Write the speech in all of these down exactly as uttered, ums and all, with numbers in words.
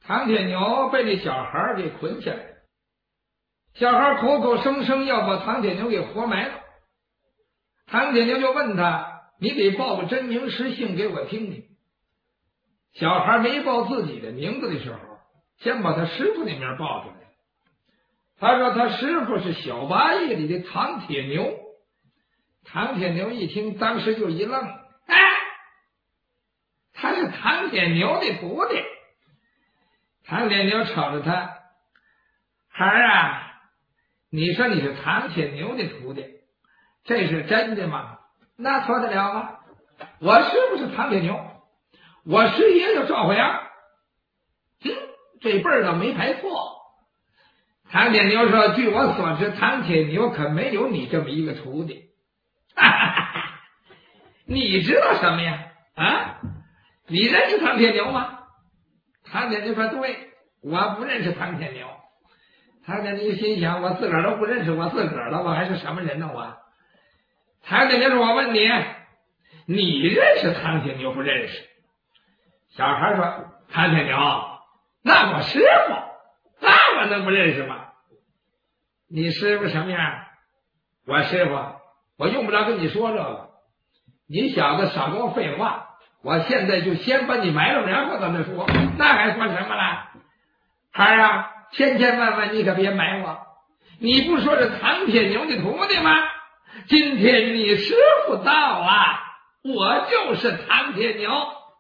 唐铁牛被这小孩给捆起来了，小孩口口声声要把唐铁牛给活埋了。唐铁牛就问他：“你得报个真名实姓给我听听。”小孩没报自己的名字的时候，先把他师傅那名报出来。他说他师傅是小八义里的唐铁牛。唐铁牛一听，当时就一愣：“哎，他是唐铁牛的徒弟。”唐铁牛瞅着他：“孩儿啊，你说你是唐铁牛的徒弟，这是真的吗？那错得了吗？我师傅是唐铁牛，我师爷叫赵火阳，嗯，这辈儿倒没排错。”唐铁牛说：“据我所知，唐铁牛可没有你这么一个徒弟。”哈哈哈哈，你知道什么呀？啊，你认识唐铁牛吗？唐铁牛说：“对，我不认识唐铁牛。”唐铁牛心想：我自个儿都不认识我自个儿了，我还是什么人呢？我。唐铁牛说：“我问你，你认识唐铁牛不认识？”小孩说：“唐铁牛，那我师傅，那我能不认识吗？你师傅什么样？我师傅，我用不着跟你说这个。你小子少跟我废话。我现在就先把你埋了，然后咱们说，那还说什么了？孩儿啊，千千万万你可别埋我！你不说是唐铁牛的徒弟吗？今天你师傅到了，我就是唐铁牛。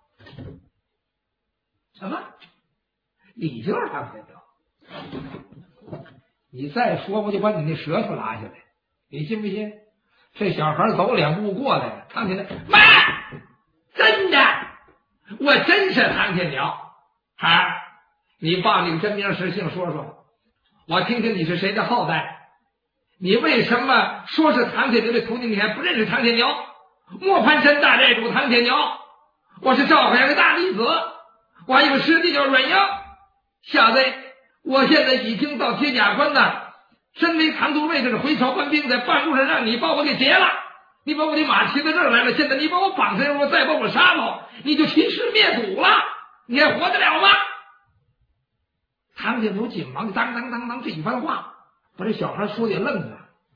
什么？你就是唐铁牛？你再说，我就把你那舌头拉下来，你信不信？这小孩走两步过来了，唐铁牛，妈！真的，我真是唐铁牛。孩儿，你报你个真名实姓说说，我听听你是谁的后代。你为什么说是唐铁牛的徒弟，你还不认识唐铁牛？磨盘山大寨主唐铁牛，我是赵火阳的大弟子，我还有师弟叫阮英。小子，我现在已经到铁甲关了，身为唐都尉，这是回朝官兵，在半路上让你把我给劫了。你把我的马骑到这儿来了，现在你把我绑上，我再把我杀了，你就欺师灭祖了，你还活得了吗？唐铁牛紧忙当当当当这一番话，把这小孩说的愣了。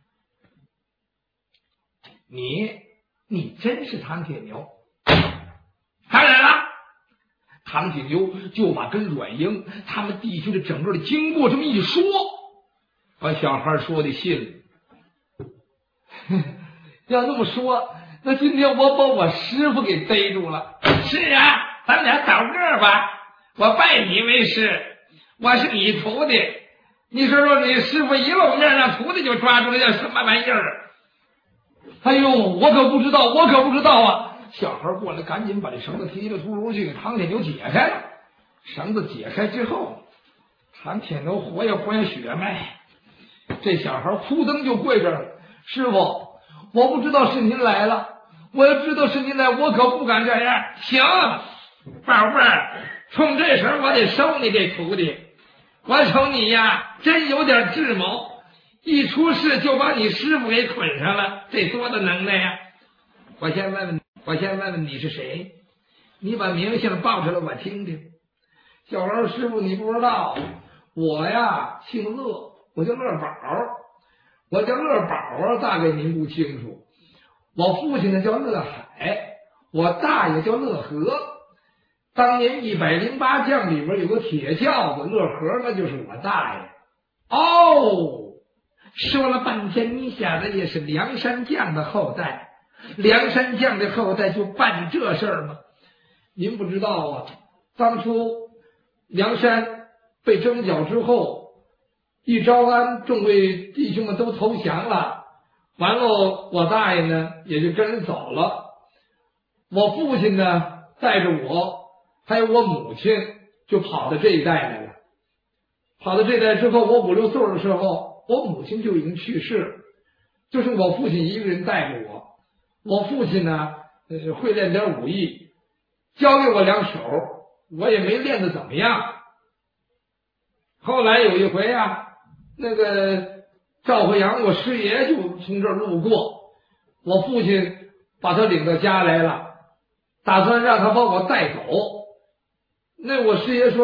你你真是唐铁牛？当然了。唐铁牛就把跟阮英他们弟兄的整个的经过这么一说，把小孩说的信了。要这么说，那今天我把我师傅给逮住了。是啊，咱俩倒个吧，我拜你为师，我是你徒弟。你说说，你师傅一露面，让徒弟就抓住了，叫什么玩意儿？哎呦，我可不知道，我可不知道啊！小孩过来，赶紧把这绳子提着秃噜去给唐铁牛解开了。绳子解开之后，唐铁牛活跃活跃血脉，这小孩扑腾就跪这儿了。师傅，我不知道是您来了，我要知道是您来，我可不敢这样。行，宝贝儿，冲这时候我得收你这徒弟。我瞅你呀，真有点智谋，一出事就把你师傅给捆上了，这多大能耐呀！我先问问，我先问问你是谁？你把名姓报出来我听听。小孩师傅，你不知道，我呀姓乐，我叫乐宝。我叫乐宝啊，大概您不清楚。我父亲呢叫乐海，我大爷叫乐和。当年一百零八将里边有个铁轿子，乐和那就是我大爷。哦，说了半天，你小子也是梁山将的后代。梁山将的后代就办这事儿吗？您不知道啊，当初梁山被征剿之后，一招安，众位弟兄们都投降了，完了我大爷呢也就跟人走了。我父亲呢带着我还有我母亲就跑到这一带来了。跑到这一带之后，我五六岁的时候，我母亲就已经去世了，就是我父亲一个人带着我。我父亲呢呃会练点武艺，教给我两手，我也没练得怎么样。后来有一回啊，那个赵火阳我师爷就从这儿路过，我父亲把他领到家来了，打算让他把我带走。那我师爷说，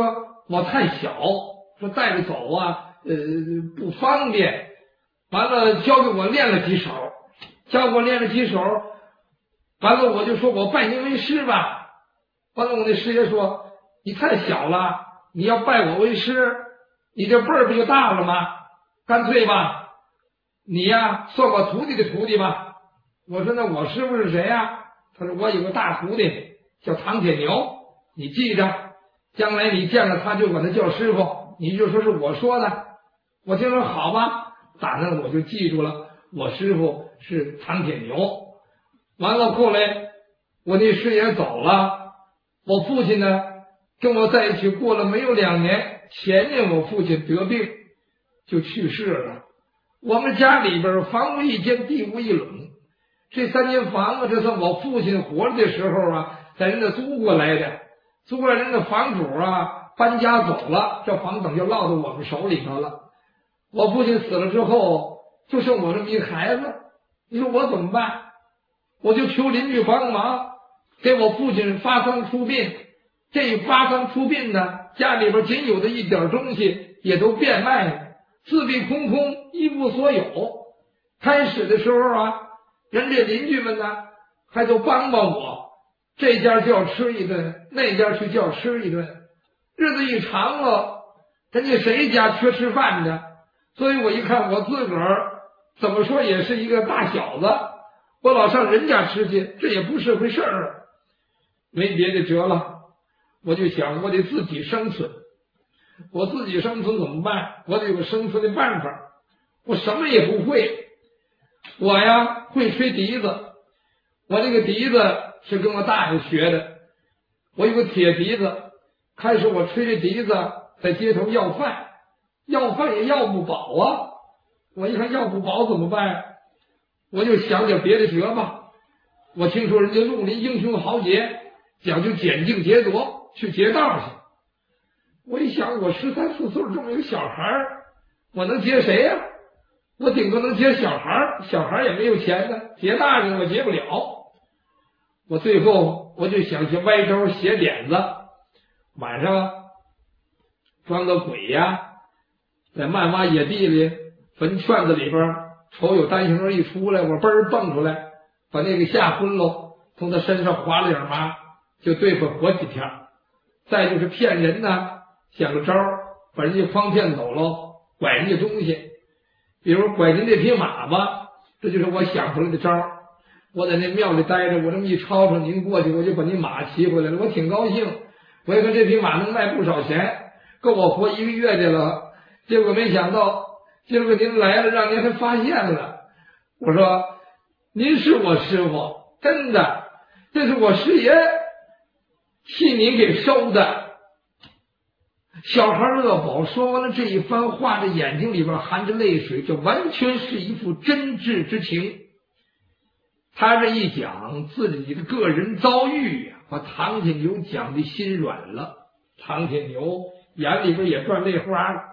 我太小，说带着走啊，呃，不方便。完了，教给我练了几手，教给我练了几手，完了我就说我拜您为师吧。完了，我那师爷说你太小了，你要拜我为师，你这辈儿不就大了吗？干脆吧，你呀算我徒弟的徒弟吧。我说那我师傅是谁呀？他说我有个大徒弟叫唐铁牛，你记着，将来你见了他就管他叫师傅，你就说是我说的。我听说好吧，打那我就记住了，我师傅是唐铁牛。完了后来我那师爷走了，我父亲呢跟我在一起过了没有两年，前年我父亲得病就去世了。我们家里边房屋一间，地屋一垄，这三间房子这算我父亲活着的时候啊在人家租过来的，租过来人家房主啊搬家走了，这房等就落到我们手里头了。我父亲死了之后就剩我这么一个孩子，你说我怎么办？我就求邻居帮忙给我父亲发丧出殡。这一发丧出殡呢，家里边仅有的一点东西也都变卖了，自闭空空，一无所有。开始的时候啊，人这邻居们呢还都帮帮我，这家叫吃一顿，那家去叫吃一顿。日子一长了，人家谁家缺吃饭的？所以我一看我自个儿怎么说也是一个大小子，我老上人家吃去，这也不是回事儿。没别的辙了，我就想我得自己生存。我自己生存怎么办？我得有个生存的办法。我什么也不会，我呀会吹笛子，我这个笛子是跟我大爷学的，我有个铁笛子。开始我吹这笛子在街头要饭，要饭也要不饱啊。我一看要不饱怎么办？我就想点别的辙吧。我听说人家绿林英雄豪杰讲究捡净劫夺，去劫道去。我一想我十三四岁这么一个小孩，我能劫谁呀、啊？我顶多能劫小孩，小孩也没有钱呢，劫大人我劫不了。我最后我就想去歪招写点子，晚上装个鬼呀，在漫挖野地里坟圈子里边，瞅有单行人一出来，我嘣儿蹦出来，把那个吓昏喽，从他身上划了点麻，就对付活几天。再就是骗人呢，想个招把人家诓骗走喽，拐人家东西。比如拐您这匹马吧，这就是我想出来的招。我在那庙里待着，我这么一吵吵，您过去我就把您马骑回来了，我挺高兴。我一看这匹马能卖不少钱，够我活一个月的了。结果没想到今儿个您来了，让您还发现了。我说您是我师傅，真的，这是我师爷替您给收的。小孩乐宝说完了这一番话，这眼睛里边含着泪水，这完全是一副真挚之情。他这一讲自己的个人遭遇呀、啊，把唐铁牛讲的心软了。唐铁牛眼里边也转泪花了。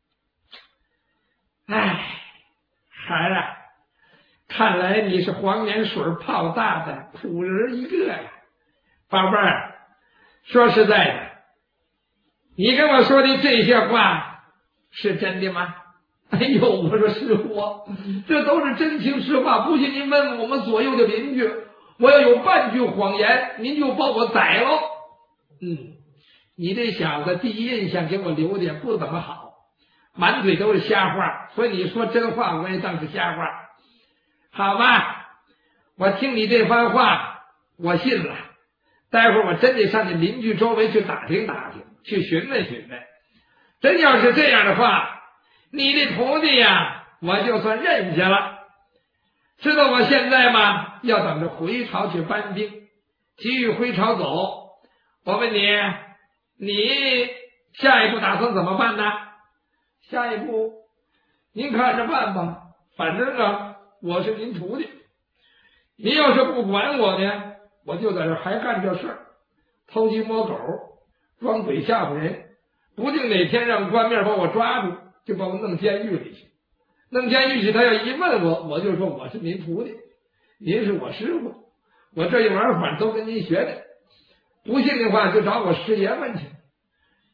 哎，孩儿啊，看来你是黄连水泡大的苦人一个呀，宝贝儿。说实在的，你跟我说的这些话是真的吗？哎呦，我说师傅，这都是真情实话，不信您问问我们左右的邻居，我要有半句谎言，您就把我宰了。嗯，你这小子第一印象给我留的不怎么好，满嘴都是瞎话，所以你说真话我也当是瞎话。好吧，我听你这番话我信了，待会儿我真得上你邻居周围去打听打听，去询问询问。真要是这样的话，你的徒弟呀，我就算认下了。知道我现在吗？要等着回朝去搬兵，急于回朝走。我问你，你下一步打算怎么办呢？下一步您看着办吧，反正啊，我是您徒弟。您要是不管我呢，我就在这还干这事儿，偷鸡摸狗，装鬼吓唬人，不定哪天让官面把我抓住，就把我弄监狱里去。弄监狱去，他要一问我，我就说我是您徒弟，您是我师傅，我这一玩法都跟您学的。不信的话，就找我师爷问去。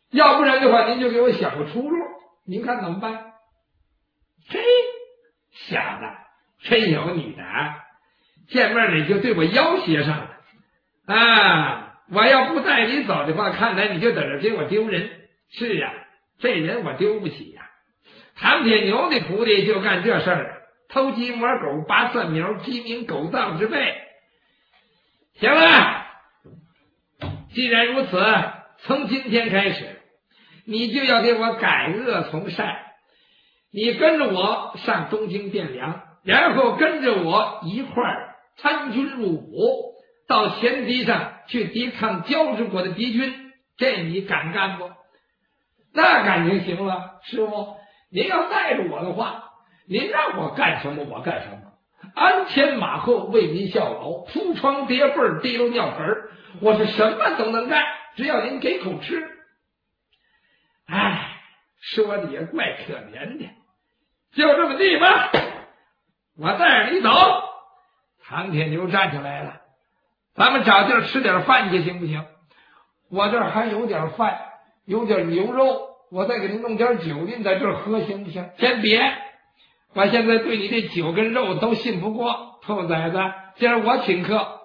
要不然的话，您就给我想个出路，您看怎么办？嘿，小子，真有你的！见面你就对我要挟上了啊！我要不带你走的话，看来你就在这给我丢人。是啊，这人我丢不起呀、啊。唐铁牛的徒弟就干这事儿，偷鸡摸狗，拔蒜苗，鸡鸣狗盗之辈。行了，既然如此，从今天开始，你就要给我改恶从善。你跟着我上东京汴梁，然后跟着我一块儿参军入伍，到前敌上去抵抗交趾国的敌军，这你敢干不？那感情行了，师傅，您要带着我的话，您让我干什么我干什么，鞍前马后为民效劳，铺床叠被提溜尿盆，我是什么都能干，只要您给口吃。哎，说的也怪可怜的，就这么地吧，我带着你走。唐铁牛站起来了，咱们找地儿吃点饭去行不行？我这儿还有点饭，有点牛肉，我再给您弄点酒，您在这儿喝行不行？先别，我现在对你这酒跟肉都信不过，兔崽子，今儿我请客。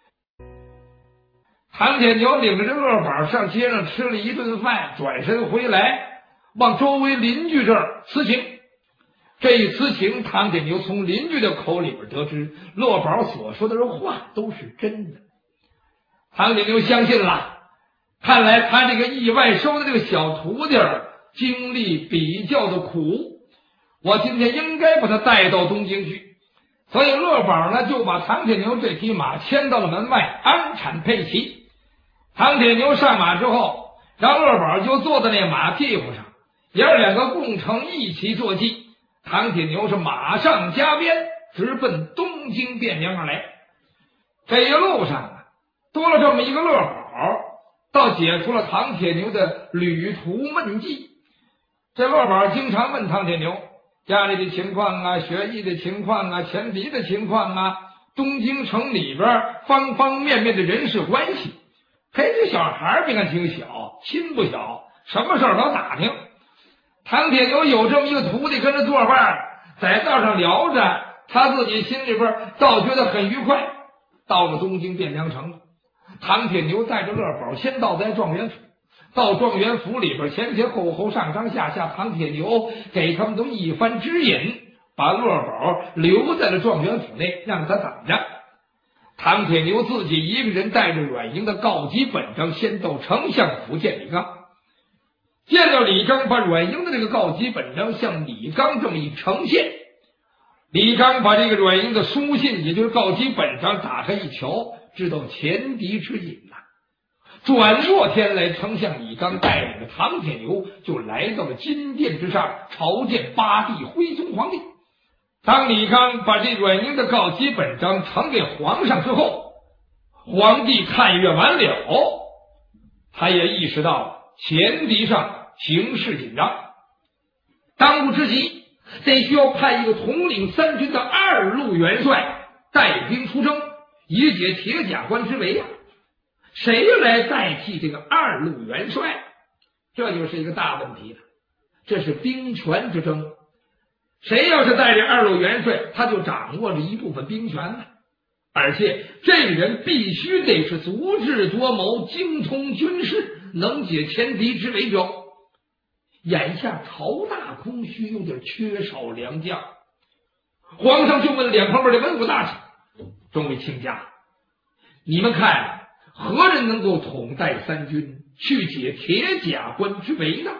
唐铁牛领着这恶宝上街上吃了一顿饭，转身回来，往周围邻居这儿辞情。这一辞情，唐铁牛从邻居的口里边得知，骆宝所说的这话都是真的。唐铁牛相信了，看来他这个意外收的这个小徒弟经历比较的苦，我今天应该把他带到东京去。所以骆宝呢，就把唐铁牛这匹马牵到了门外，安产配齐。唐铁牛上马之后，让骆宝就坐在那马屁股上，爷儿两个共乘一起坐骑。唐铁牛是马上加鞭，直奔东京汴梁而来。这一路上啊，多了这么一个乐宝，倒解除了唐铁牛的旅途闷迹。这乐宝经常问唐铁牛家里的情况啊，学艺的情况啊，前敌的情况啊，东京城里边方方面面的人事关系。嘿，这小孩别看挺小，心不小，什么事儿都打听。唐铁牛有这么一个徒弟跟着作伴，在道上聊着，他自己心里边倒觉得很愉快。到了东京汴梁城了，唐铁牛带着乐宝先到在状元府，到状元府里边前前后后上上下下，唐铁牛给他们都一番指引，把乐宝留在了状元府内，让他等着。唐铁牛自己一个人带着阮英的告急本章，先到丞相府见李刚。见到李刚，把阮英的这个告急本章向李刚这么一呈现，李刚把这个阮英的书信，也就是告急本章打开一瞧，知道前敌之隐了。转过天来，丞相李刚带领着唐铁牛就来到了金殿之上，朝见八帝徽宗皇帝。当李刚把这阮英的告急本章呈给皇上之后，皇帝看阅完了，他也意识到了前敌上形势紧张，当务之急得需要派一个统领三军的二路元帅带兵出征，以解铁甲关之围呀、啊。谁来代替这个二路元帅？这就是一个大问题了。这是兵权之争，谁要是带着二路元帅，他就掌握着一部分兵权了。而且这个人必须得是足智多谋，精通军事，能解前敌之围者。眼下朝大空虚，有点缺少良将。皇上就问两方面的文武大臣：众位卿家，你们看何人能够统带三军，去解铁甲关之围呢？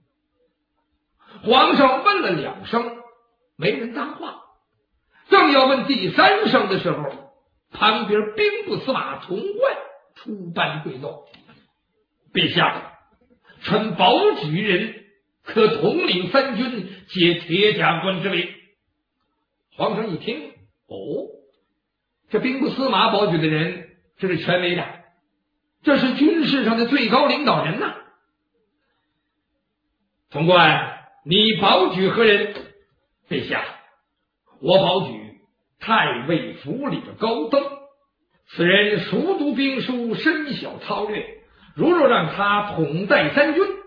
皇上问了两声，没人答话。正要问第三声的时候，旁边兵部司马童贯出班跪奏：陛下，臣保举人可统领三军，解铁甲关之围。皇上一听，哦，这兵部司马保举的人，这是权威的，这是军事上的最高领导人呐、啊。童贯，你保举何人？陛下，我保举太尉府里的高登，此人熟读兵书，深晓操略，如若让他统带三军，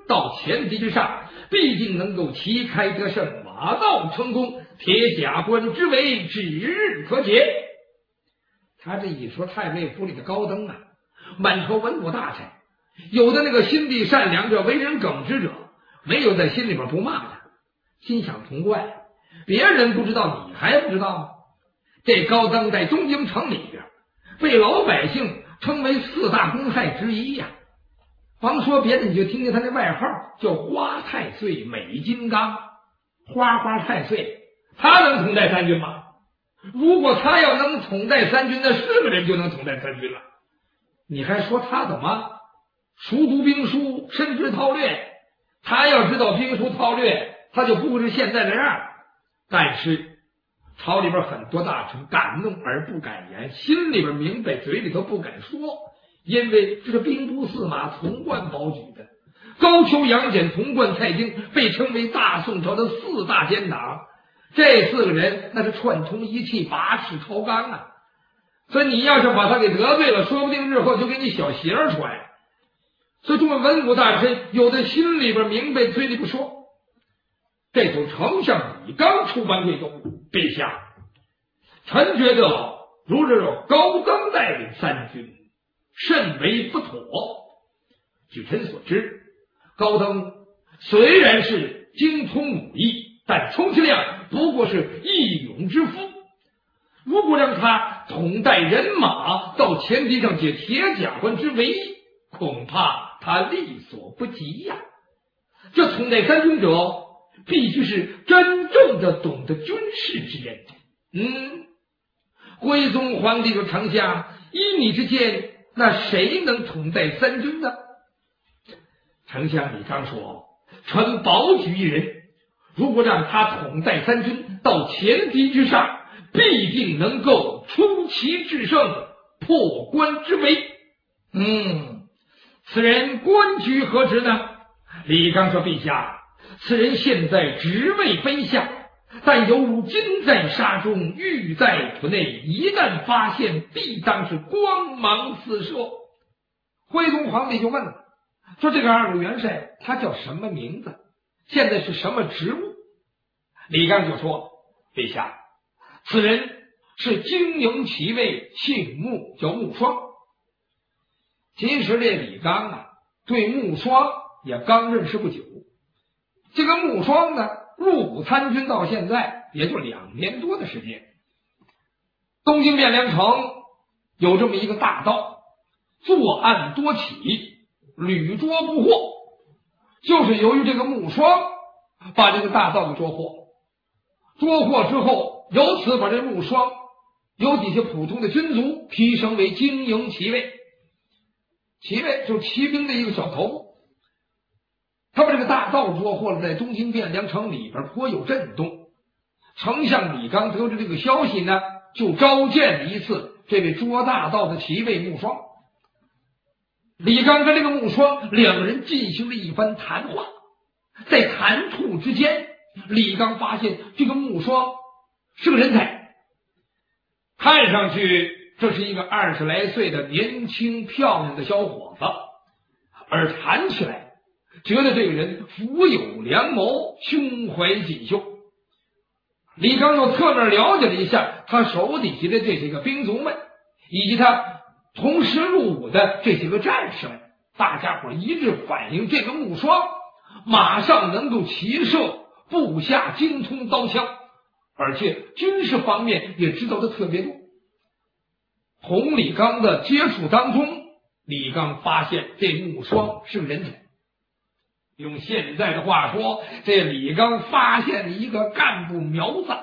到前提之上，必定能够旗开得胜，马到成功，铁甲关之围指日可解。他这一说，太尉府里的高登啊，满朝文武大臣，有的那个心地善良者、为人耿直者，没有在心里边不骂他，心想同怪，别人不知道，你还不知道吗？这高登在东京城里边被老百姓称为四大公害之一呀、啊。甭说别的，你就听听他那外号叫花太岁、美金刚、花花太岁。他能统带三军吗？如果他要能统带三军，那是个人就能统带三军了。你还说他怎么熟读兵书、深知韬略？他要知道兵书韬略，他就不是现在这样。但是朝里边很多大臣敢怒而不敢言，心里边明白，嘴里头不敢说，因为这是兵部司马从冠保举的。高俅、杨戬、童贯、蔡京被称为大宋朝的四大奸党，这四个人那是串通一气，拔齿超纲啊！所以你要是把他给得罪了，说不定日后就给你小鞋儿穿。所以众位文武大臣有的心里边明白，嘴里不说。这时候丞相李纲出班贵奏，陛下，臣觉得如日高登带领三军甚为不妥。据臣所知，高登虽然是精通武艺，但充其量不过是义勇之夫。如果让他统带人马到前堤上解铁甲关之围，恐怕他力所不及呀、啊。这统带三军者必须是真正的懂得军事之人。嗯，徽宗皇帝说：“丞相，依你之见，那谁能统带三军呢？”丞相李纲说：“臣保举一人，如果让他统带三军到前堤之上，必定能够出奇制胜，破关之围。”嗯，此人官居何职呢？李纲说：“陛下，此人现在职位卑下，但有金在沙中，玉在土内，一旦发现，必当是光芒四射。”徽宗皇帝就问了，说：“这个二路元帅他叫什么名字？现在是什么职务？”李纲就说：“陛下，此人是经营骑尉，姓穆，叫穆双。”其实这李纲啊，对穆双也刚认识不久。这个穆双呢，入伍参军到现在也就两年多的时间。东京汴梁城有这么一个大盗，作案多起，屡捉不获，就是由于这个穆双把这个大盗给捉获。捉获之后，由此把这穆双由底下普通的军卒提升为经营骑尉。骑尉就是骑兵的一个小头目。他把这个大盗捉获了，在东京汴梁城里边颇有震动。丞相李纲得知这个消息呢，就召见了一次这位捉大盗的骑尉穆双。李纲跟这个穆双两人进行了一番谈话，在谈吐之间，李纲发现这个穆双是个人才，看上去这是一个二十来岁的年轻漂亮的小伙子，而谈起来觉得这个人福有良谋，胸怀锦绣。李纲又侧面了解了一下他手底下的这些个兵卒们，以及他同时入伍的这些个战士们，大家伙一致反映，这个穆双马上能够骑射，部下精通刀枪，而且军事方面也知道的特别多。同李纲的接触当中，李纲发现这穆双是个人才。用现在的话说，这李纲发现了一个干部苗子。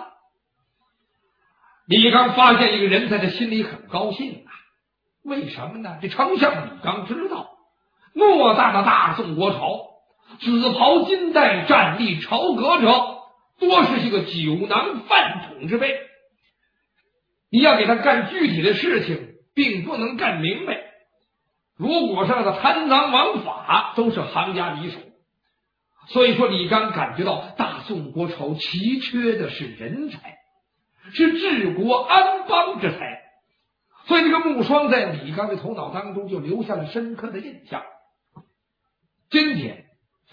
李纲发现一个人才的心里很高兴啊，为什么呢？这丞相李纲知道，偌大的大宋国朝，紫袍金带站立朝阁者，多是些个酒囊饭桶之辈。你要给他干具体的事情，并不能干明白。如果是让他贪赃枉法，都是行家里手。所以说李纲感觉到大宋国朝奇缺的是人才，是治国安邦之才。所以这个穆双在李纲的头脑当中就留下了深刻的印象。今天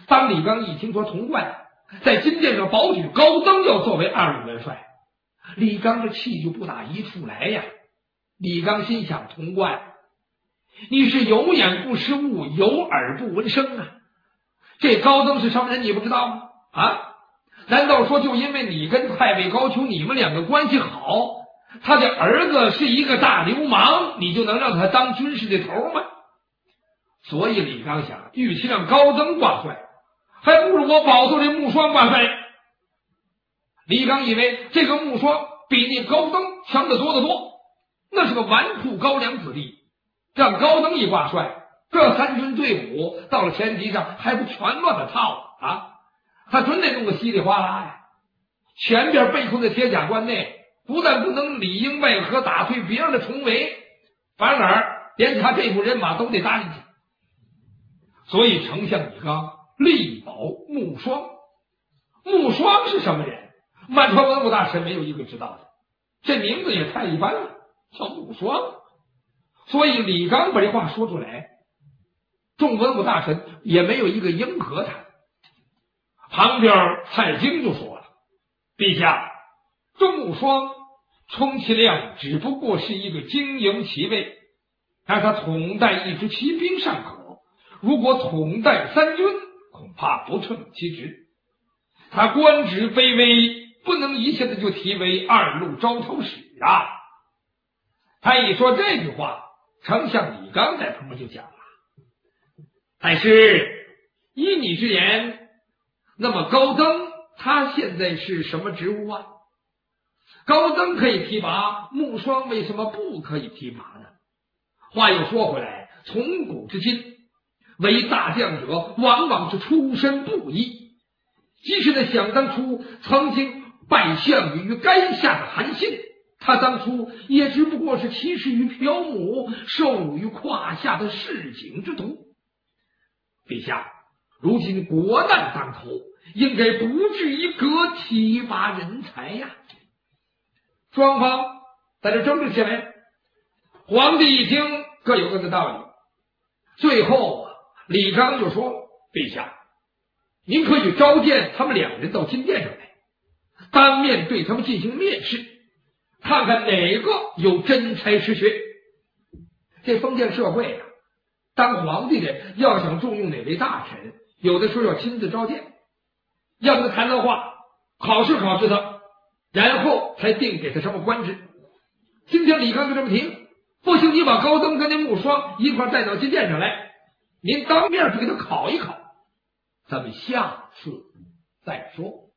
当李刚一听说童贯在金殿上保举高登要作为二路元帅，李刚这气就不打一处来呀。李刚心想，童贯，你是有眼不识物，有耳不闻声啊！这高登是什么人你不知道吗？啊？难道说就因为你跟太尉高俅你们两个关系好，他的儿子是一个大流氓，你就能让他当军事的头吗？所以李刚想，与其让高登挂帅，还不如我保送这穆双挂帅。李刚以为这个穆双比那高登强得多得多，那是个纨绔高粱子弟，让高登一挂帅，这三军队伍到了前敌上还不全乱了套啊？他准得弄个稀里哗啦呀！前边被困在铁甲关内，不但不能里应外合打退别人的重围，反而连他这部人马都得搭进去。所以丞相李纲力保穆双。穆双是什么人？满朝文武大臣没有一个知道的，这名字也太一般了，叫穆双。所以李纲把这话说出来，众文武大臣也没有一个应和他。旁边蔡京就说了，陛下，这穆双充其量只不过是一个经营骑尉，让他统带一支骑兵尚可，如果统带三军，恐怕不称其职。他官职卑微，不能一下子就提为二路招头使啊！他一说这句话，丞相李纲在旁边就讲了，但是依你之言，那么高登他现在是什么职务啊？高登可以提拔，穆双为什么不可以提拔呢？话又说回来，从古至今，为大将者往往是出身不一。即使那想当初曾经拜项羽于垓下的韩信，他当初也只不过是骑士于朴母，受辱于胯下的市井之徒。陛下，如今国难当头，应该不至于革提拔人才呀。双方在这争执起来，皇帝一听各有各的道理，最后啊，李纲就说，陛下，您可以召见他们两人到金殿上来，当面对他们进行面试，看看哪个有真才实学。这封建社会啊，当皇帝的要想重用哪位大臣，有的时候要亲自召见，要跟他谈谈话，考试考试他，然后才定给他什么官职。今天李纲就这么提，不行，你把高登跟那穆双一块带到金殿上来，您当面去给他考一考，咱们下次再说。